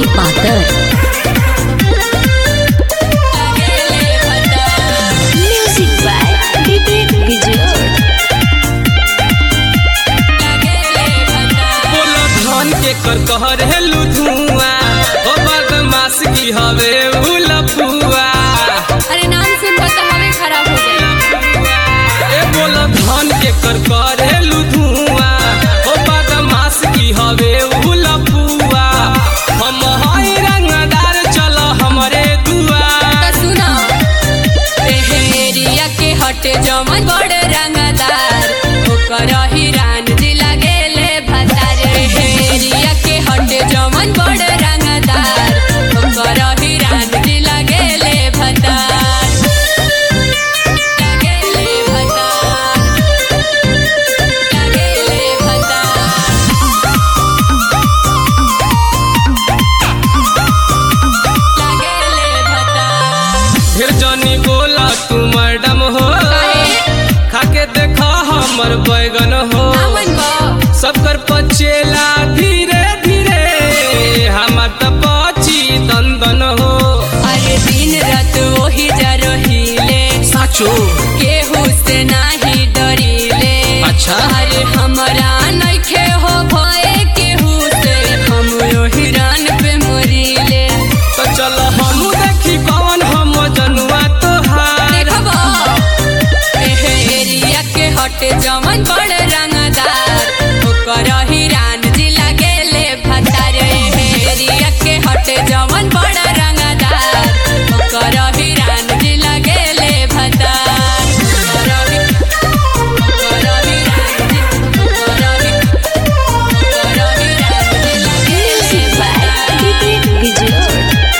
पातर। Music by विवेक बिजोड़। बोलो धन के कर कहर हेलू धुआं ओ बदमाश की हवे उलपुआ। अरे नाम सुन तो हमें खराब हो गई। ए बोलो धन के कर कहर हेलू धुआं ओ बदमाश की हवे उलपुआ। हम हई रंगदार चल हमरे दुआ। तो सुना एरिया के हटे जमन बड़ रंगदार ओकर हिरान जिला गेले भतार। एरिया के हटे जमन बड़ रंगदार ओकर हिरान जिला गेले भतार। गेले भतार गेले भतार। गेले भतार। फिर जनी बोला तू मैडम हो खाके देखा हमर बैगन हो। आवन बा सबकर पचेला धीरे धीरे हमर त पची दंदन हो। अरे दिन रात वही जा रहीले साचो केहू से नाही डरीले। अच्छा। अरे हमरा नइखे हो भय केहू से हम हिरान पे मरीले। तो चल हम देखी कौन हम जनुआ तोहार। देखबो एरिया के हटे जमन बड़ रंगदार ओकर हिरान जिला गेले भतार। एरिया के हटे जमन बड़ रंगदार ओकर हिरान जिला गेले भतार। ओकर हिरान जिला म्यूजिक बाय विवेक बिजोड़।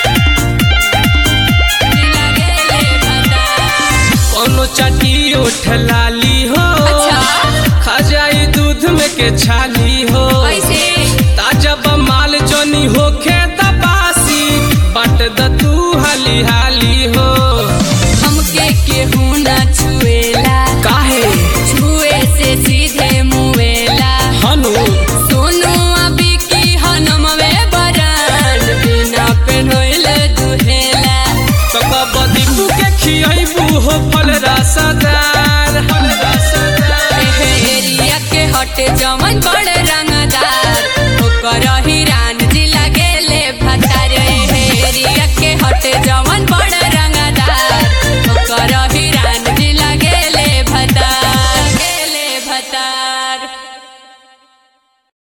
कोनो चाटी उठ लाली हो अच्छा। खा जाई दूध में के छाली हो। ऐसे ताजा बमाल जनी हो खेत बासी बट द तू हाली हाली हो। हमके केहू ना छुएला काहे छुए से सीधे मुएला। हनु सोनू अभी की हनमवे बरान बिना पेन्हले दुहेला। तो कबदी के खियाइबू हो फल रसदार।